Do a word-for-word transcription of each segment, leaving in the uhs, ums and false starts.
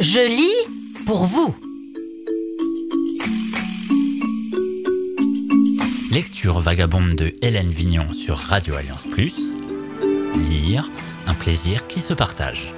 Je lis pour vous. Lecture vagabonde de Hélène Vignon sur Radio Alliance plus. Lire, un plaisir qui se partage.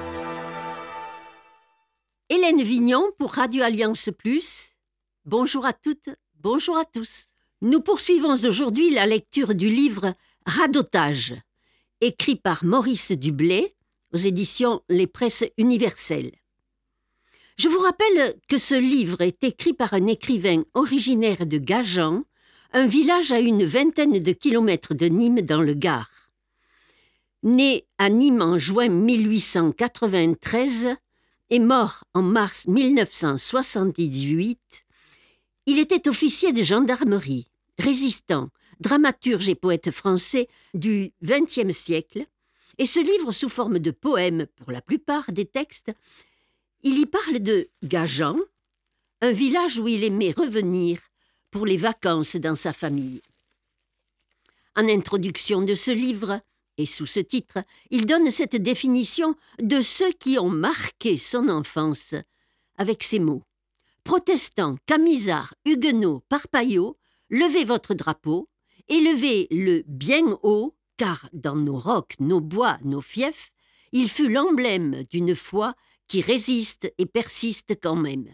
Hélène Vignon pour Radio Alliance plus. Bonjour à toutes, bonjour à tous. Nous poursuivons aujourd'hui la lecture du livre Radotage, écrit par Maurice Dublé aux éditions Les Presses Universelles. Je vous rappelle que ce livre est écrit par un écrivain originaire de Gajan, un village à une vingtaine de kilomètres de Nîmes dans le Gard. Né à Nîmes en juin mille huit cent quatre-vingt-treize et mort en mars mille neuf cent soixante-dix-huit, il était officier de gendarmerie, résistant, dramaturge et poète français du vingtième siècle, et ce livre sous forme de poèmes pour la plupart des textes, il y parle de Gajan, un village où il aimait revenir pour les vacances dans sa famille. En introduction de ce livre, et sous ce titre, il donne cette définition de ceux qui ont marqué son enfance avec ces mots. Protestants, camisards, huguenots, parpaillots, levez votre drapeau, élevez-le bien haut, car dans nos rocs, nos bois, nos fiefs, il fut l'emblème d'une foi qui résiste et persiste quand même.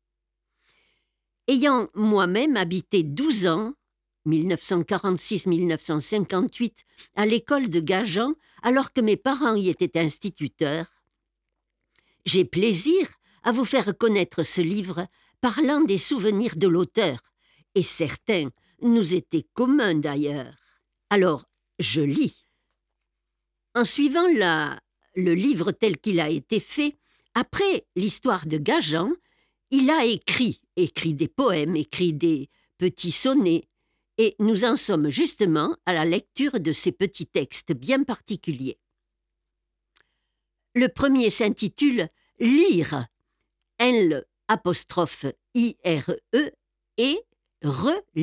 Ayant moi-même habité douze ans, mille neuf cent quarante-six à mille neuf cent cinquante-huit, à l'école de Gajan, alors que mes parents y étaient instituteurs, j'ai plaisir à vous faire connaître ce livre parlant des souvenirs de l'auteur, et certains nous étaient communs d'ailleurs. Alors, je lis. En suivant la, le livre tel qu'il a été fait, après l'histoire de Gajan, il a écrit, écrit des poèmes, écrit des petits sonnets, et nous en sommes justement à la lecture de ces petits textes bien particuliers. Le premier s'intitule « Lire », L apostrophe I R E, et « relire »,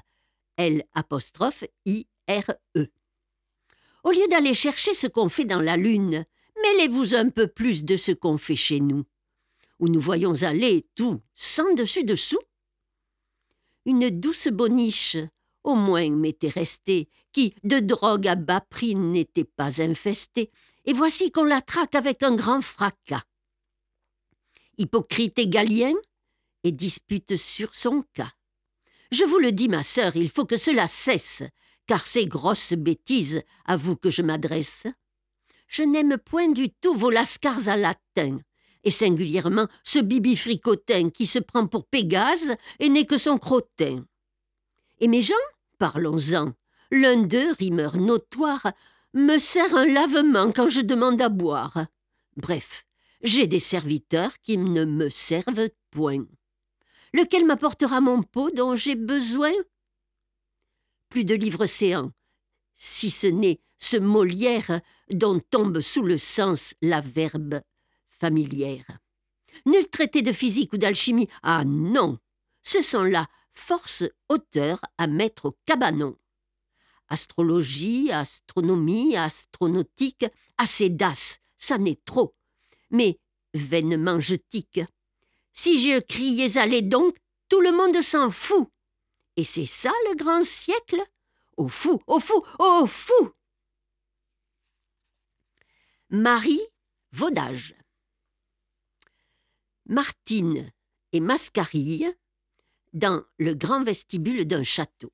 L apostrophe I R E. Au lieu d'aller chercher ce qu'on fait dans la lune, mêlez-vous un peu plus de ce qu'on fait chez nous, où nous voyons aller tout sans dessus-dessous. Une douce boniche, au moins m'était restée, qui de drogue à bas prix n'était pas infestée, et voici qu'on la traque avec un grand fracas. Hypocrite et Galien, et dispute sur son cas. Je vous le dis, ma sœur, il faut que cela cesse, car c'est grosse bêtise à vous que je m'adresse. Je n'aime point du tout vos lascars à latin, et singulièrement ce bibi fricotin qui se prend pour Pégase et n'est que son crottin. Et mes gens, parlons-en, l'un d'eux, rimeur notoire, me sert un lavement quand je demande à boire. Bref, j'ai des serviteurs qui ne me servent point. Lequel m'apportera mon pot dont j'ai besoin? Plus de livres séants, si ce n'est ce Molière dont tombe sous le sens la verbe familière. Nul traité de physique ou d'alchimie, ah non, ce sont là force auteurs à mettre au cabanon. Astrologie, astronomie, astronautique, assez d'as, ça n'est trop, mais vainement je tique. Si je criais allez donc, tout le monde s'en fout. Et c'est ça le grand siècle? Au fou, au fou, au fou! Marie Vaudage. Martine et Mascarille dans le grand vestibule d'un château.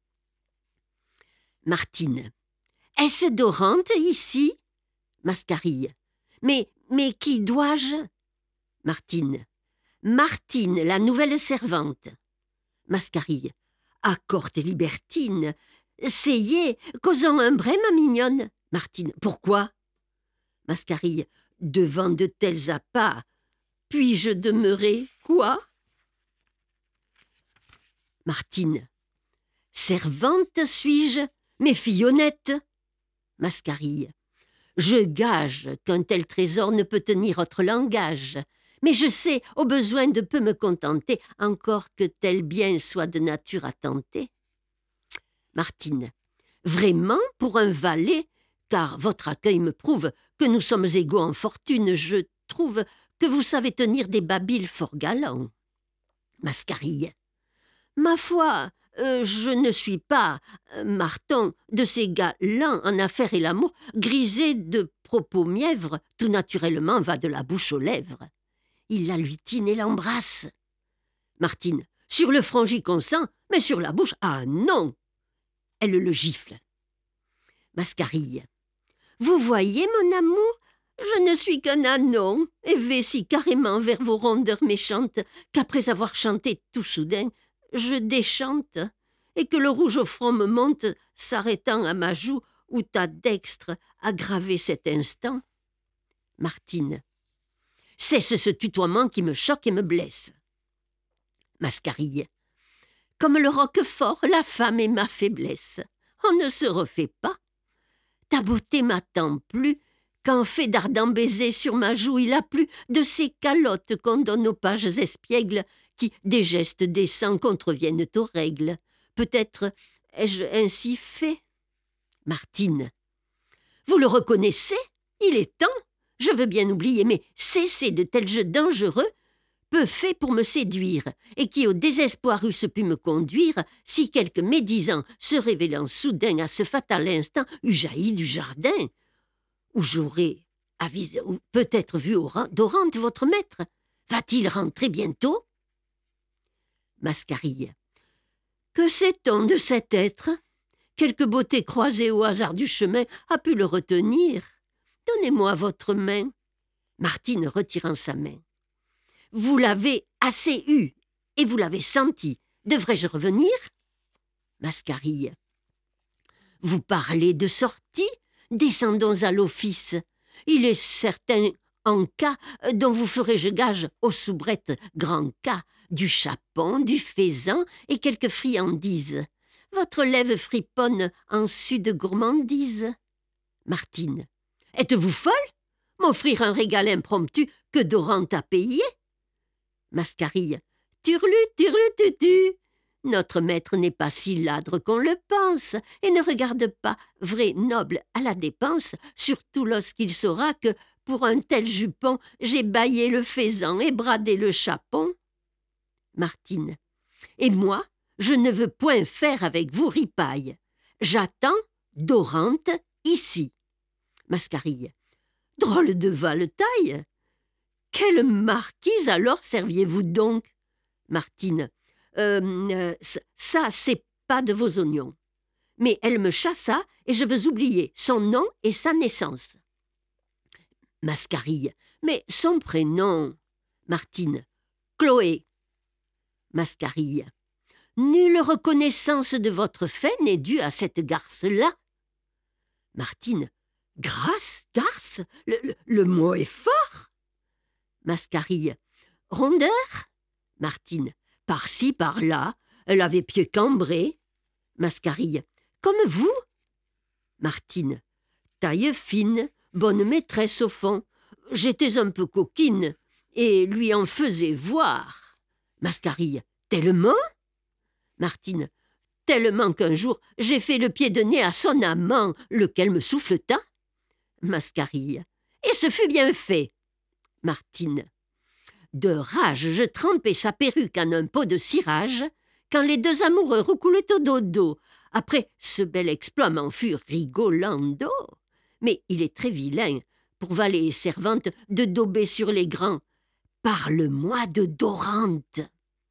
Martine. Est-ce Dorante ici? Mascarille. Mais, mais qui dois-je? Martine. Martine, la nouvelle servante. Mascarille. Ah, corte libertine. Seyez, causons un brin, ma mignonne. Martine. Pourquoi? Mascarille. Devant de tels appâts, puis-je demeurer quoi? Martine. Servante suis-je, mais fille honnête? Mascarille. Je gage qu'un tel trésor ne peut tenir autre langage, mais je sais au besoin de peu me contenter, encore que tel bien soit de nature à tenter. Martine. Vraiment pour un valet, car votre accueil me prouve que nous sommes égaux en fortune, je trouve que vous savez tenir des babiles fort galants. Mascarille. Ma foi, euh, je ne suis pas, euh, Marton, de ces gars lents en affaires et l'amour, grisé de propos mièvres, tout naturellement va de la bouche aux lèvres. Il la lutine et l'embrasse. Martine. Sur le front j'y consens, mais sur la bouche, ah non. Elle le gifle. Mascarille. Vous voyez, mon amour, je ne suis qu'un ânon, et vais si carrément vers vos rondeurs méchantes qu'après avoir chanté tout soudain, je déchante, et que le rouge au front me monte, s'arrêtant à ma joue où ta dextre a gravé cet instant. Martine. Cesse ce tutoiement qui me choque et me blesse. Mascarille. Comme le roquefort, la femme est ma faiblesse. On ne se refait pas. Ta beauté m'a tant plu qu'en fait d'ardents baisers sur ma joue il a plu de ces calottes qu'on donne aux pages espiègles qui, des gestes décents, contreviennent aux règles. Peut-être ai-je ainsi fait. Martine. Vous le reconnaissez? Il est temps. Je veux bien oublier, mais cessez de tels jeux dangereux, peu faits pour me séduire, et qui au désespoir eussent pu me conduire, si quelque médisant, se révélant soudain à ce fatal instant, eût jailli du jardin, où j'aurais avisé, ou peut-être vu Dorante, votre maître. Va-t-il rentrer bientôt? Mascarille. Que sait-on de cet être? Quelque beauté croisée au hasard du chemin a pu le retenir. Donnez-moi votre main. Martine retirant sa main. Vous l'avez assez eu, et vous l'avez senti. Devrais-je revenir? Mascarille. Vous parlez de sortie? Descendons à l'office. Il est certain, en cas, dont vous ferez, je gage, aux soubrettes grand cas, du chapon, du faisan et quelques friandises. Votre lèvre friponne en su de gourmandise. Martine. Êtes-vous folle? M'offrir un régal impromptu que Dorante a payé? Mascarille. Turlu, turlu, tutu. Notre maître n'est pas si ladre qu'on le pense, et ne regarde pas, vrai noble à la dépense, surtout lorsqu'il saura que, pour un tel jupon, j'ai bâillé le faisan et bradé le chapon. Martine. Et moi, je ne veux point faire avec vous ripaille. J'attends Dorante ici. Mascarille. Drôle de valetaille. Quelle marquise alors serviez-vous donc? Martine. Euh, euh, ça, c'est pas de vos oignons. Mais elle me chassa et je veux oublier son nom et sa naissance. Mascarille. Mais son prénom? Martine. Chloé. Mascarille. Nulle reconnaissance de votre fait n'est due à cette garce-là. Martine. Grâce, garce, le, le, le mot est fort. Mascarille. Rondeur? Martine. Par-ci, par-là, elle avait pied cambré. Mascarille. Comme vous? Martine. Taille fine, bonne maîtresse au fond. J'étais un peu coquine, et lui en faisais voir. Mascarille. Tellement? Martine. Tellement qu'un jour, j'ai fait le pied de nez à son amant, lequel me souffleta. Mascarille. Et ce fut bien fait. Martine. De rage, je trempai sa perruque en un pot de cirage, quand les deux amoureux roucoulaient au dodo. Après, ce bel exploit m'en fut rigolando. Mais il est très vilain, pour valet et servante, de dauber sur les grands. Parle-moi de Dorante.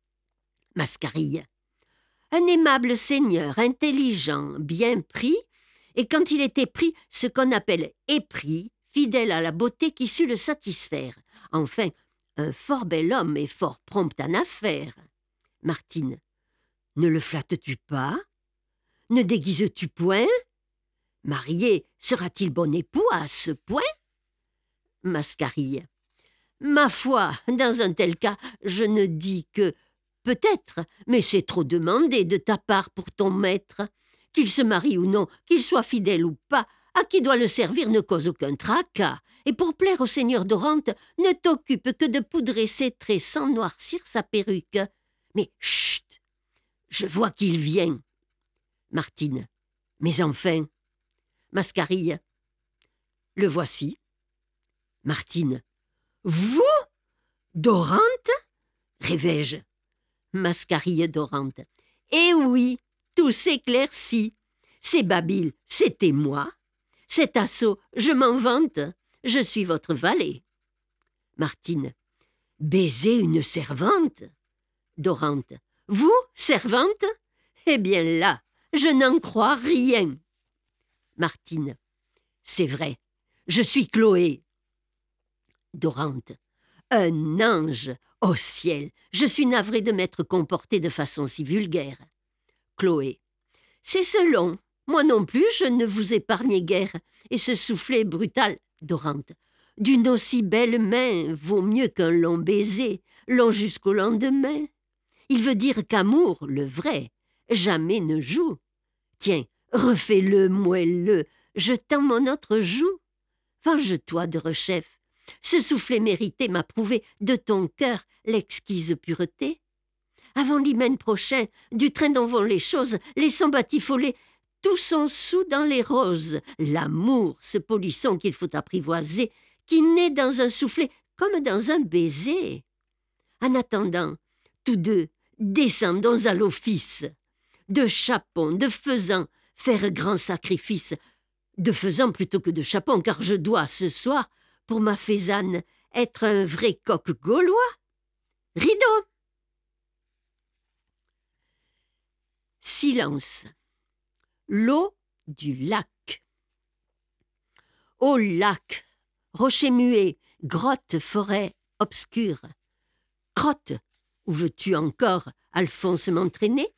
Mascarille. Un aimable seigneur, intelligent, bien pris, et quand il était pris, ce qu'on appelle épris, fidèle à la beauté qui sut le satisfaire. Enfin, un fort bel homme et fort prompt en affaires. Martine. Ne le flattes-tu pas? Ne déguises-tu point? Marié, sera-t-il bon époux à ce point? Mascarille. Ma foi, dans un tel cas, je ne dis que peut-être, mais c'est trop demandé de ta part pour ton maître. Qu'il se marie ou non, qu'il soit fidèle ou pas, à qui doit le servir ne cause aucun tracas. Et pour plaire au seigneur Dorante, ne t'occupe que de poudrer ses traits sans noircir sa perruque. Mais chut! Je vois qu'il vient. Martine. Mais enfin. Mascarille. Le voici. Martine. Vous? Dorante? Rêvais-je. Mascarille Dorante. Eh oui, tout s'éclaircit. C'est Babil, c'était moi. Cet assaut, je m'en vante. Je suis votre valet. Martine. Baiser une servante? Dorante. Vous, servante? Eh bien là, je n'en crois rien. Martine. C'est vrai, je suis Chloé. Dorante. Un ange, au ciel, je suis navrée de m'être comportée de façon si vulgaire. Chloé. C'est selon, moi non plus je ne vous épargnais guère, et ce soufflet brutal, Dorante, d'une aussi belle main vaut mieux qu'un long baiser, long jusqu'au lendemain. Il veut dire qu'amour, le vrai, jamais ne joue. Tiens, refais-le moelleux, je tends mon autre joue. Venge-toi de rechef. Ce soufflet mérité m'a prouvé de ton cœur l'exquise pureté. Avant l'hymen prochain, du train dont vont les choses, les sons batifolés, tous sont sous dans les roses. L'amour, ce polisson qu'il faut apprivoiser, qui naît dans un soufflet comme dans un baiser. En attendant, tous deux, descendons à l'office. De chapon, de faisan, faire grand sacrifice. De faisan plutôt que de chapon, car je dois, ce soir, pour ma faisane, être un vrai coq gaulois. Rideau. Silence. L'eau du lac. Ô lac, rocher muet, grotte, forêt obscure. Crotte, où veux-tu encore, Alphonse, m'entraîner?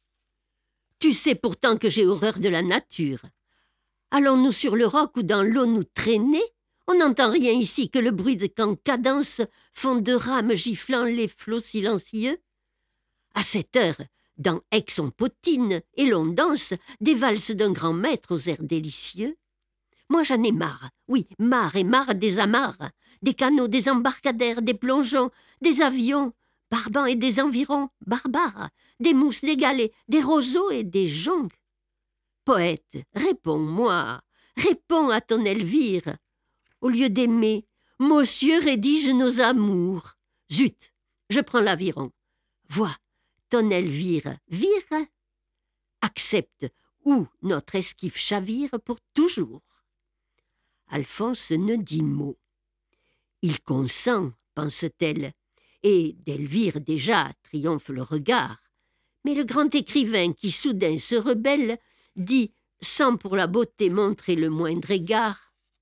Tu sais pourtant que j'ai horreur de la nature. Allons-nous sur le roc ou dans l'eau nous traîner? On n'entend rien ici que le bruit de qu'en cadence font de rames giflant les flots silencieux. À cette heure, dans Aix on potine et l'on danse des valses d'un grand maître aux airs délicieux. Moi j'en ai marre, oui, marre et marre des amarres, des canots, des embarcadères, des plongeons, des avions, barbants et des environs, barbares, des mousses, des galets, des roseaux et des joncs. Poète, réponds-moi, réponds à ton Elvire. Au lieu d'aimer, monsieur rédige nos amours. Zut, je prends l'aviron. Vois, ton Elvire vire. Accepte, ou notre esquif chavire pour toujours. Alphonse ne dit mot. Il consent, pense-t-elle, et d'Elvire déjà triomphe le regard. Mais le grand écrivain qui soudain se rebelle dit, sans pour la beauté montrer le moindre égard: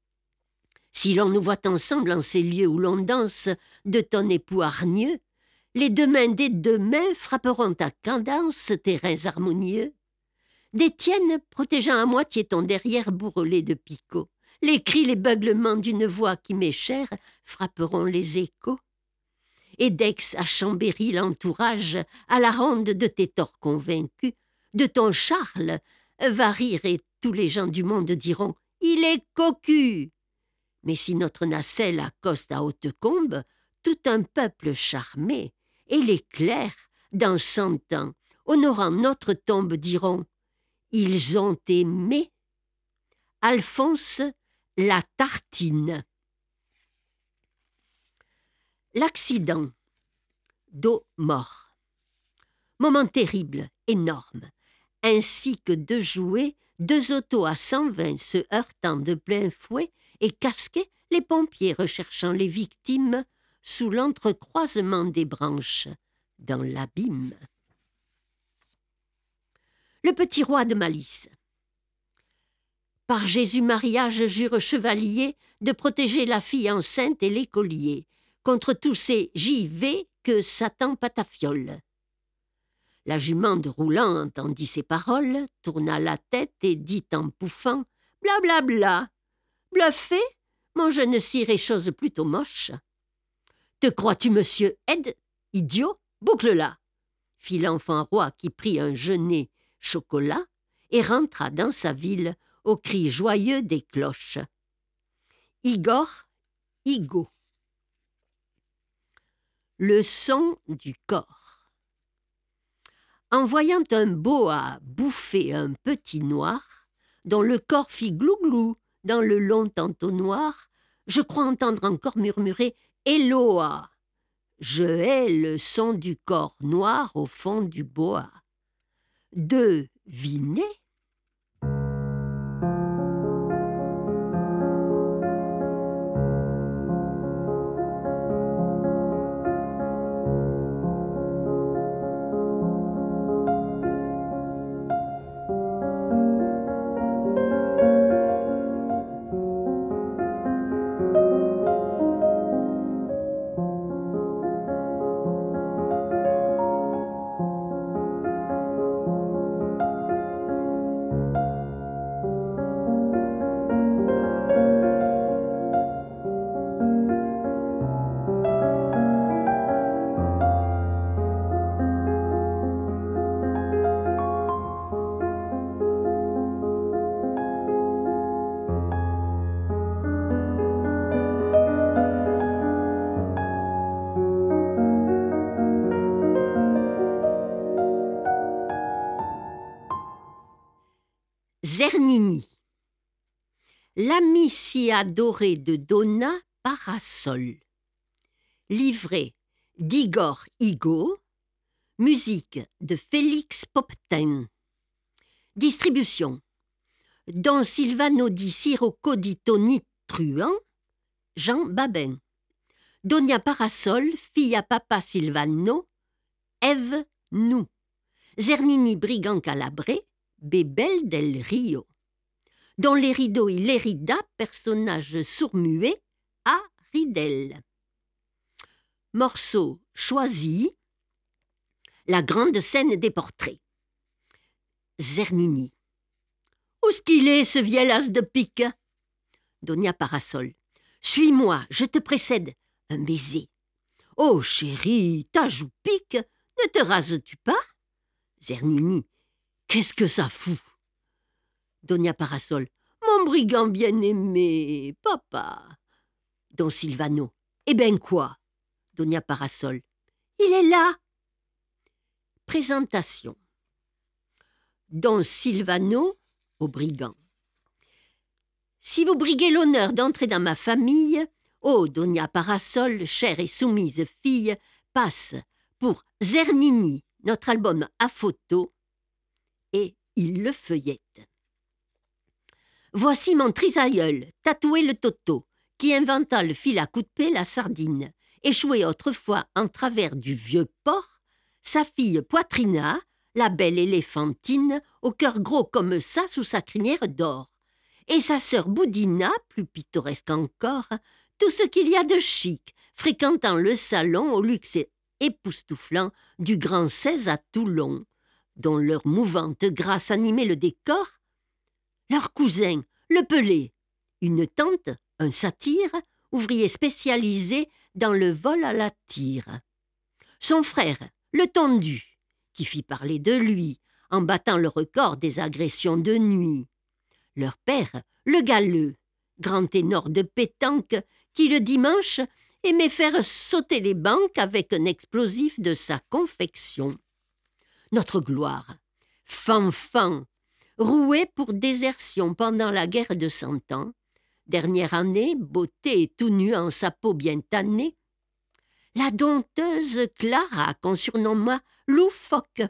si l'on nous voit ensemble en ces lieux où l'on danse de ton époux hargneux, les deux mains des deux mains frapperont à cadence tes reins harmonieux. Des tiennes, protégeant à moitié ton derrière bourrelé de picots, les cris, les beuglements d'une voix qui m'est chère frapperont les échos. Et d'Aix à Chambéry l'entourage, à la ronde de tes torts convaincus, de ton Charles, va rire et tous les gens du monde diront « il est cocu ». Mais si notre nacelle accoste à Hautecombe, tout un peuple charmé, et les clercs, dans cent ans, honorant notre tombe, diront « ils ont aimé ». Alphonse la tartine. L'accident. Dos mort. Moment terrible, énorme, ainsi que deux jouets, deux autos à cent vingt se heurtant de plein fouet et casqués, les pompiers recherchant les victimes sous l'entrecroisement des branches, dans l'abîme. Le petit roi de Malice. Par Jésus-Maria, je jure chevalier de protéger la fille enceinte et l'écolier contre tous ces J V que Satan patafiole. La jument de Roulant entendit ces paroles, tourna la tête et dit en pouffant « Bla bla bla, bluffé, mon jeune sire est chose plutôt moche. »« Te crois-tu, monsieur Ed, idiot, boucle-la » fit l'enfant roi qui prit un genêt chocolat et rentra dans sa ville au cri joyeux des cloches. Igor, Igo. Le son du corps. En voyant un boa bouffer un petit noir, dont le corps fit glou-glou dans le long entonnoir, je crois entendre encore murmurer « Eloa ». Je hais le son du corps noir au fond du bois. Devinez. Zernini. L'ami si adoré de Donna Parasol. Livret d'Igor Higo. Musique de Félix Popten. Distribution Don Silvano di Sirocco di Toni Truand, Jean Babin. Donna Parasol, fille à papa Silvano, Ève Nou. Zernini brigand calabré, Bebel del Rio. Dans les rideaux il hérida, personnage sourd-muet, à Ridel. Morceau choisi, la grande scène des portraits. Zernini. Où est-ce qu'il est, ce vieil as de pique? Donna Parasol. Suis-moi, je te précède. Un baiser. Oh, chérie, ta joue pique, ne te rases-tu pas? Zernini. Qu'est-ce que ça fout? Donna Parasol. Mon brigand bien-aimé, papa. Don Silvano. Eh ben quoi? Donna Parasol. Il est là. Présentation. Don Silvano au brigand. Si vous briguez l'honneur d'entrer dans ma famille, ô Donna Parasol, chère et soumise fille, passe pour Zernini, notre album à photo, et il le feuillette. Voici mon trisaïeul, tatoué le Toto, qui inventa le fil à coups de paix, la sardine, échoué autrefois en travers du vieux port, sa fille Poitrina, la belle éléphantine, au cœur gros comme ça sous sa crinière d'or, et sa sœur Boudina, plus pittoresque encore, tout ce qu'il y a de chic, fréquentant le salon au luxe époustouflant du Grand seize à Toulon, dont leur mouvante grâce animait le décor, leur cousin, le Pelé, une tante, un satyre, ouvrier spécialisé dans le vol à la tire. Son frère, le Tondu, qui fit parler de lui, en battant le record des agressions de nuit. Leur père, le Galeux, grand ténor de pétanque, qui le dimanche aimait faire sauter les banques avec un explosif de sa confection. Notre gloire, Fanfan, roué pour désertion pendant la guerre de Cent Ans, dernière année, beauté et tout nu en sa peau bien tannée, la dompteuse Clara qu'on surnomma loufoque,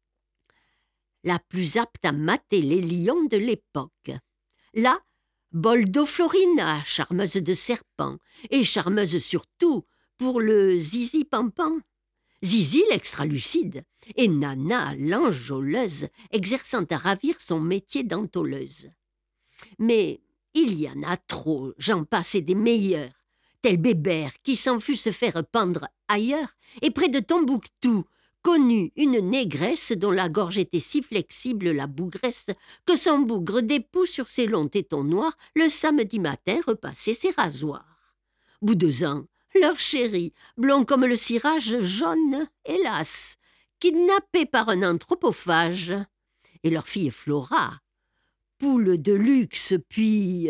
la plus apte à mater les lions de l'époque. Là, Boldo Florina, charmeuse de serpent, et charmeuse surtout pour le Zizi Pampan. Zizi l'extralucide, et Nana l'enjôleuse, exerçant à ravir son métier d'entoleuse. Mais il y en a trop, j'en passe et des meilleurs, tel Bébert qui s'en fut se faire pendre ailleurs, et près de Tombouctou, connut une négresse dont la gorge était si flexible, la bougresse, que son bougre d'époux sur ses longs tétons noirs le samedi matin repassait ses rasoirs. Bout deux ans, leur chéri, blond comme le cirage jaune, hélas, kidnappé par un anthropophage, et leur fille Flora, poule de luxe, puis...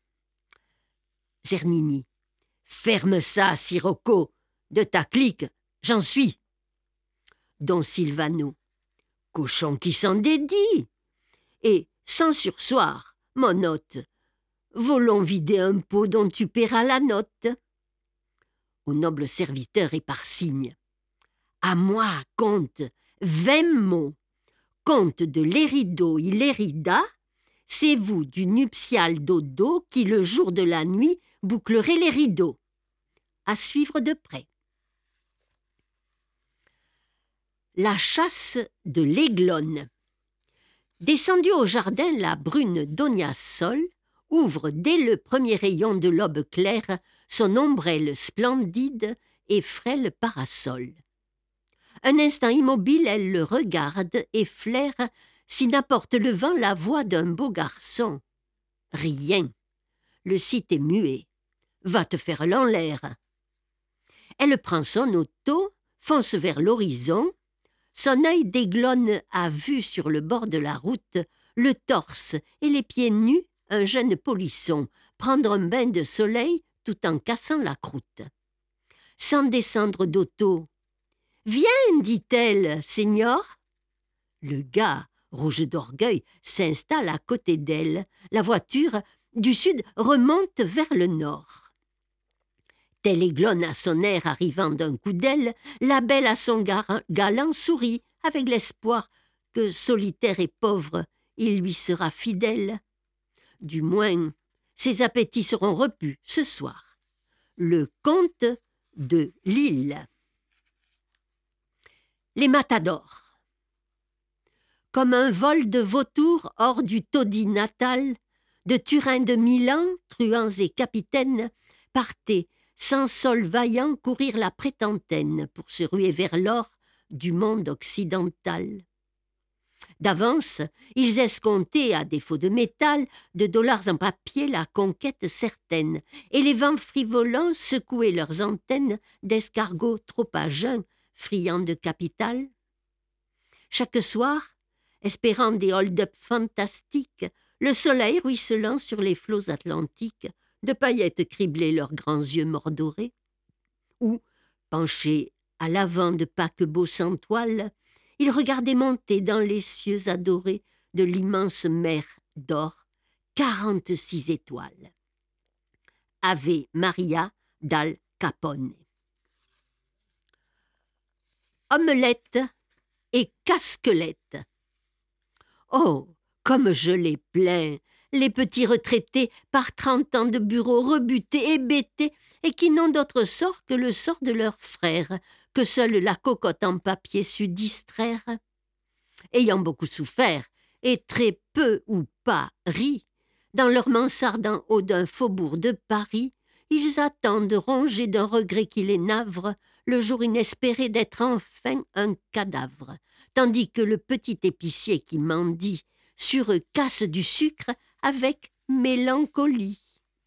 Zernini. Ferme ça, Sirocco, de ta clique, j'en suis. Don Silvano. Cochon qui s'en dédie. Et, sans sursoir, mon hôte, volons vider un pot dont tu paieras la note. au noble serviteur et par signe. À moi, comte, vingt mots. Comte de l'Érido et l'Érida, c'est vous du nuptial dodo qui, le jour de la nuit, bouclerez les rideaux. À suivre de près. La chasse de l'aiglonne. Descendue au jardin, la brune Donia Sol ouvre dès le premier rayon de l'aube claire son ombrelle splendide et frêle parasol. Un instant immobile, elle le regarde et flaire si n'apporte le vent la voix d'un beau garçon. Rien. Le site est muet. Va te faire l'air. Elle prend son auto, fonce vers l'horizon. Son œil d'aiglonne a vu sur le bord de la route le torse et les pieds nus un jeune polisson prendre un bain de soleil tout en cassant la croûte. Sans descendre d'auto. « Viens, dit-elle, Seigneur. » Le gars, rouge d'orgueil, s'installe à côté d'elle. La voiture, du sud, remonte vers le nord. Telle aiglonne à son air arrivant d'un coup d'aile, la belle à son galant sourit avec l'espoir que, solitaire et pauvre, il lui sera fidèle. Du moins, ses appétits seront repus ce soir. Le comte de Lille. Les matadors. Comme un vol de vautours hors du taudis natal, de Turins de Milan, truands et capitaines, partaient, sans sol vaillant, courir la prétentaine pour se ruer vers l'or du monde occidental. D'avance, ils escomptaient, à défaut de métal, de dollars en papier, la conquête certaine, et les vents frivolants secouaient leurs antennes d'escargots trop à jeun, friands de capital. Chaque soir, espérant des hold-up fantastiques, le soleil ruisselant sur les flots atlantiques, de paillettes criblaient leurs grands yeux mordorés, ou, penchés à l'avant de paquebots sans toile, ils regardaient monter dans les cieux adorés de l'immense mer d'or, quarante-six étoiles. Ave Maria dal Capone. Omelette et casquelette. Oh, comme je les plains, les petits retraités par trente ans de bureau rebutés, hébétés, et qui n'ont d'autre sort que le sort de leurs frères, que seule la cocotte en papier sut distraire. Ayant beaucoup souffert, et très peu ou pas ri, dans leur mansarde en haut d'un faubourg de Paris, ils attendent, rongés d'un regret qui les navre, le jour inespéré d'être enfin un cadavre, tandis que le petit épicier qui mendie sur eux casse du sucre avec mélancolie.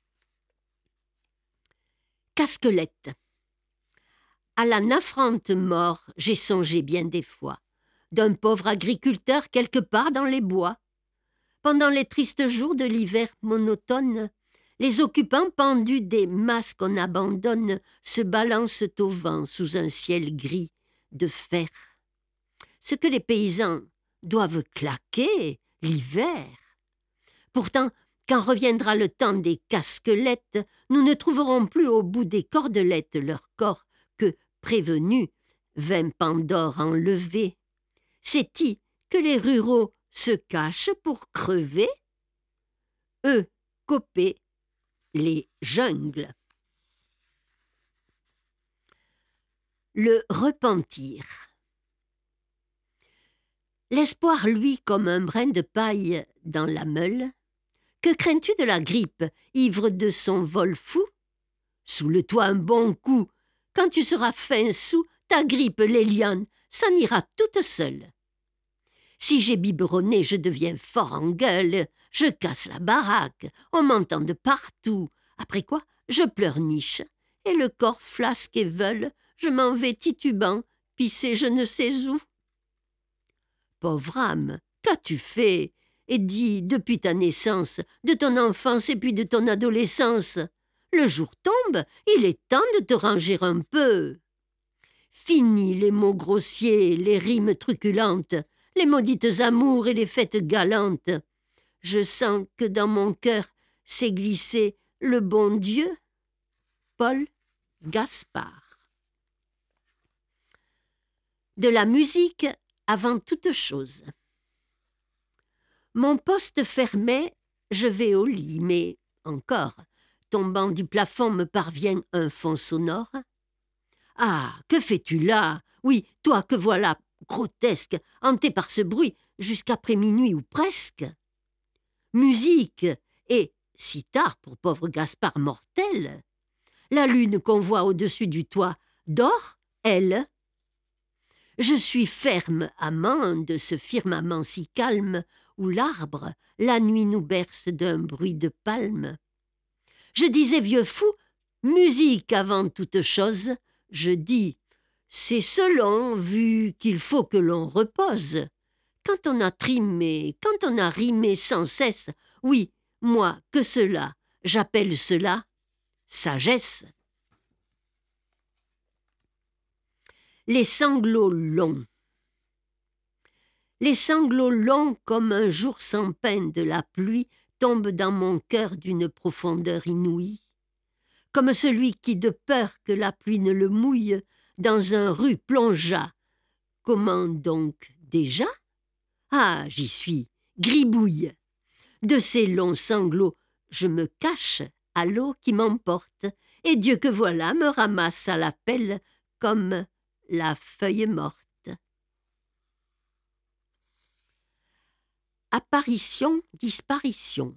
Casquelette. À la naffrante mort, j'ai songé bien des fois, d'un pauvre agriculteur quelque part dans les bois. Pendant les tristes jours de l'hiver monotone, les occupants pendus des masses qu'on abandonne se balancent au vent sous un ciel gris de fer. Ce que les paysans doivent claquer l'hiver. Pourtant, quand reviendra le temps des casquelettes, nous ne trouverons plus au bout des cordelettes leur corps que, prévenus, vingt Pandore enlevés. C'est-y que les ruraux se cachent pour crever? Eux, copés, les jungles. Le repentir. L'espoir, lui, comme un brin de paille dans la meule. Que crains-tu de la grippe, ivre de son vol fou? Soule-toi un bon coup. Quand tu seras fin sous, ta grippe, Léliane, s'en ira toute seule. Si j'ai biberonné, je deviens fort en gueule, je casse la baraque, on m'entend de partout. Après quoi, je pleurniche, et le corps flasque et veule, je m'en vais titubant, pisser je ne sais où. Pauvre âme, qu'as-tu fait? Et dis, depuis ta naissance, de ton enfance et puis de ton adolescence. Le jour tombe, il est temps de te ranger un peu. Fini les mots grossiers, les rimes truculentes, les maudites amours et les fêtes galantes. Je sens que dans mon cœur s'est glissé le bon Dieu. Paul Gaspard. De la musique avant toute chose. Mon poste fermé, je vais au lit, mais encore, tombant du plafond me parvient un fond sonore. Ah, que fais-tu là? Oui, toi que voilà, grotesque, hanté par ce bruit, jusqu'après minuit ou presque. Musique, et si tard pour pauvre Gaspard mortel. La lune qu'on voit au-dessus du toit dort, elle. Je suis ferme amant de ce firmament si calme où l'arbre, la nuit nous berce d'un bruit de palme. Je disais, vieux fou, musique avant toute chose. Je dis, c'est selon, vu qu'il faut que l'on repose. Quand on a trimé, quand on a rimé sans cesse, oui, moi, que cela, j'appelle cela sagesse. Les sanglots longs. Les sanglots longs comme un jour sans peine de la pluie tombent dans mon cœur d'une profondeur inouïe, comme celui qui, de peur que la pluie ne le mouille, dans un ru plongea. Comment donc déjà? Ah, j'y suis, gribouille. De ces longs sanglots, je me cache à l'eau qui m'emporte, et Dieu que voilà me ramasse à la pelle comme la feuille morte. Apparition, disparition.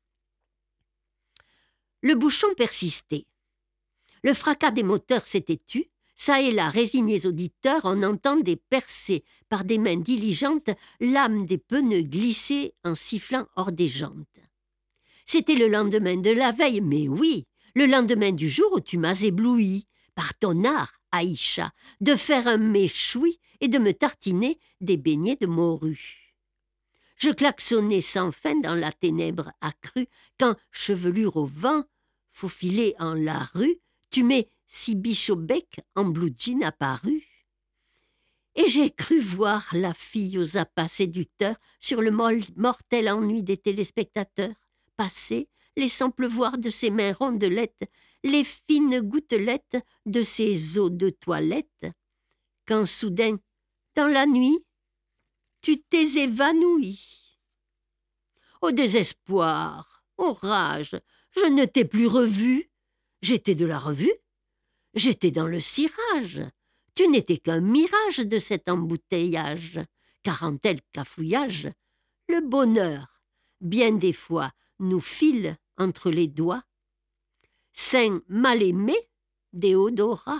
Le bouchon persistait. Le fracas des moteurs s'était tu. Ça et là, résignés auditeurs, on entendait percer par des mains diligentes l'âme des pneus glissés en sifflant hors des jantes. C'était le lendemain de la veille, mais oui, le lendemain du jour où tu m'as ébloui, par ton art, Aïcha, de faire un méchoui et de me tartiner des beignets de morue. Je klaxonnais sans fin dans la ténèbre accrue, quand, chevelure au vent, faufilée en la rue, tu m'es si biche au bec en blue jean apparu. Et j'ai cru voir la fille aux appâts séducteurs sur le mortel ennui des téléspectateurs passer, laissant pleuvoir de ses mains rondelettes les fines gouttelettes de ses eaux de toilette, quand soudain, dans la nuit, tu t'es évanoui. Au désespoir, au rage, je ne t'ai plus revu. J'étais de la revue, j'étais dans le cirage. Tu n'étais qu'un mirage de cet embouteillage, car en tel cafouillage, le bonheur, bien des fois, nous file entre les doigts. Saint mal-aimé, déodorat.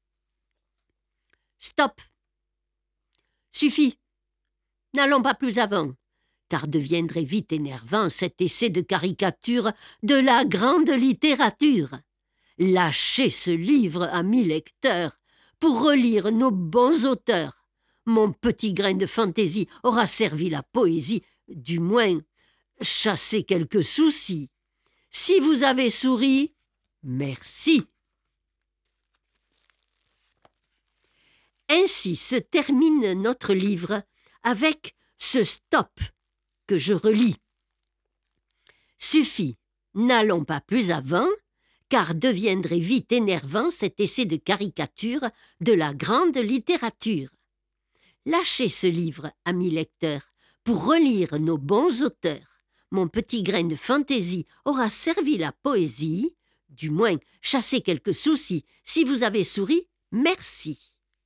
Stop. Suffit. N'allons pas plus avant, car deviendrait vite énervant cet essai de caricature de la grande littérature. Lâchez ce livre, amis lecteurs, pour relire nos bons auteurs. Mon petit grain de fantaisie aura servi la poésie, du moins chassé quelques soucis. Si vous avez souri, merci. Ainsi se termine notre livre avec ce stop que je relis. Suffit, n'allons pas plus avant, car deviendrait vite énervant cet essai de caricature de la grande littérature. Lâchez ce livre, amis lecteurs, pour relire nos bons auteurs. Mon petit grain de fantaisie aura servi la poésie, du moins chassé quelques soucis. Si vous avez souri, merci.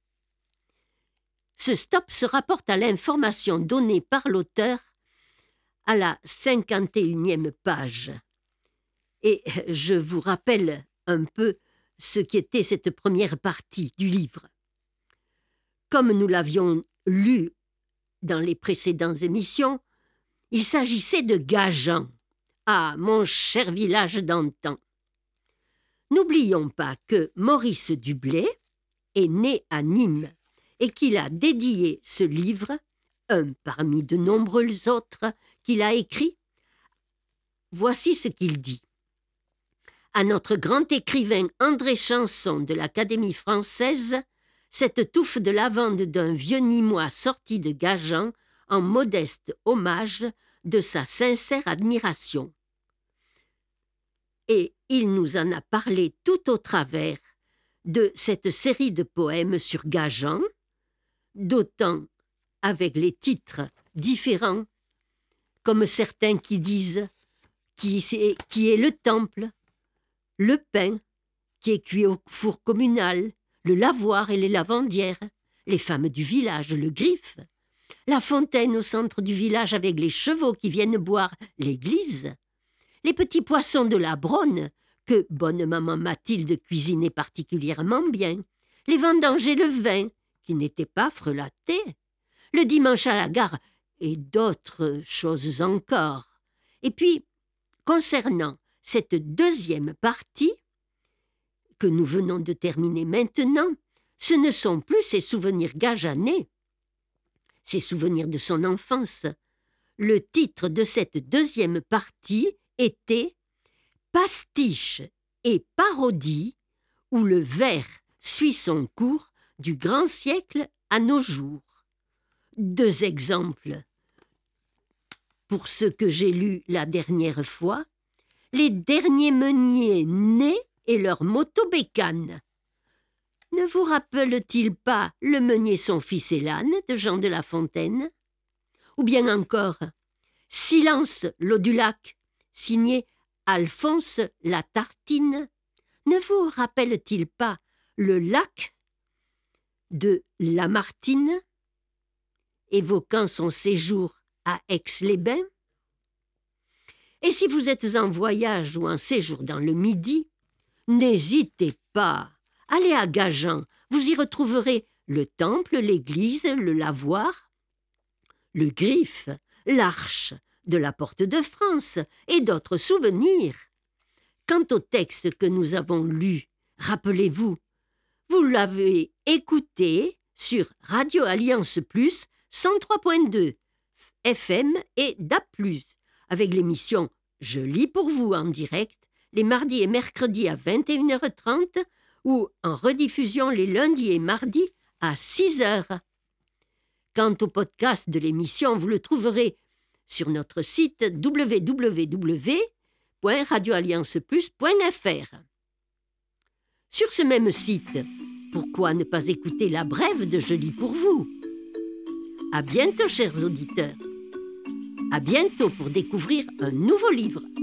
Ce stop se rapporte à l'information donnée par l'auteur à la cinquante et unième page. Et je vous rappelle un peu ce qu'était cette première partie du livre. Comme nous l'avions lu dans les précédentes émissions, il s'agissait de Gajan. Ah, mon cher village d'antan. N'oublions pas que Maurice Dublé est né à Nîmes et qu'il a dédié ce livre, un parmi de nombreux autres qu'il a écrits. Voici ce qu'il dit. À notre grand écrivain André Chanson de l'Académie française, cette touffe de lavande d'un vieux Nîmois sorti de Gajan en modeste hommage de sa sincère admiration. Et il nous en a parlé tout au travers de cette série de poèmes sur Gajan, d'autant avec les titres différents, comme certains qui disent qui est, qui est le temple, le pain qui est cuit au four communal, le lavoir et les lavandières, les femmes du village, le griffe, la fontaine au centre du village avec les chevaux qui viennent boire l'église, les petits poissons de la Bronne que bonne maman Mathilde cuisinait particulièrement bien, les vendanges et le vin qui n'étaient pas frelatés, le dimanche à la gare et d'autres choses encore. Et puis, concernant cette deuxième partie que nous venons de terminer maintenant, ce ne sont plus ses souvenirs gajanais, ses souvenirs de son enfance. Le titre de cette deuxième partie était « Pastiche et parodie où le vers suit son cours du grand siècle à nos jours ». Deux exemples. Pour ce que j'ai lu la dernière fois, les derniers meuniers nés et leur moto-bécane. Ne vous rappelle-t-il pas le meunier son fils et l'âne de Jean de La Fontaine? Ou bien encore « Silence, l'eau du lac » signé Alphonse La Tartine. Ne vous rappelle-t-il pas le lac de Lamartine, évoquant son séjour à Aix-les-Bains? Et si vous êtes en voyage ou en séjour dans le Midi, n'hésitez pas, allez à Gajan, vous y retrouverez le temple, l'église, le lavoir, le griffe, l'arche de la Porte de France et d'autres souvenirs. Quant au texte que nous avons lu, rappelez-vous, vous l'avez écouté sur Radio Alliance Plus cent trois point deux F M et D A B plus, avec l'émission « Je lis pour vous » en direct, les mardis et mercredis à vingt et une heures trente ou en rediffusion les lundis et mardis à six heures. Quant au podcast de l'émission, vous le trouverez sur notre site w w w point radio alliance plus point f r. Sur ce même site, pourquoi ne pas écouter la brève de Je lis pour vous? À bientôt, chers auditeurs. À bientôt pour découvrir un nouveau livre